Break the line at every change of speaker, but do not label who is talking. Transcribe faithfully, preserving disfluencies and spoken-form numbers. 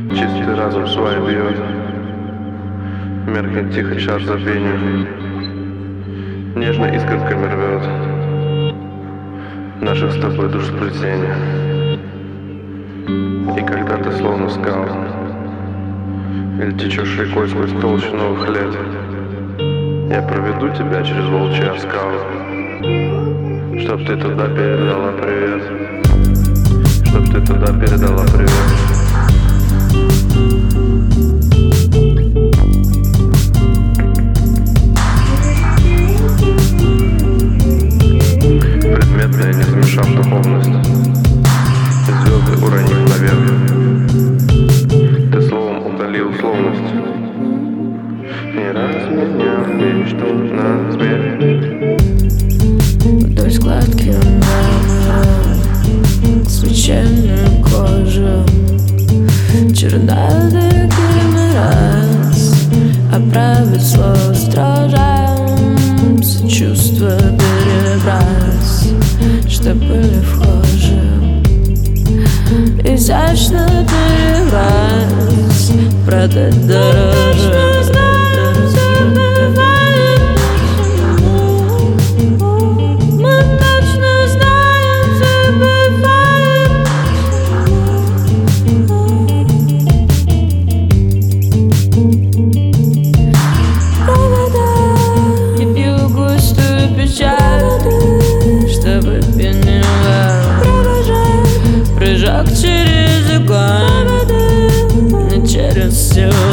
Чистый разум свой бьет, меркнет тихо час забвения, нежно искорками рвет наших с тобой душ сплетения. И когда ты словно скал или течешь рекой сквозь толщу новых лет, я проведу тебя через волчьи оскалы, чтоб ты туда передала привет, чтоб ты туда передала привет. Предметное, не замешав духовность, звезды уронив наверх, ты словом удали условность, не разменяв мечту на змея.
Вдоль складки мрамора, священная кожа, чернота раз оправит слово строже, все чувства перебрать, что были вхожи, изящно перебрать, продать дороже. Чтобы пенила, прыжок через огонь, не через все.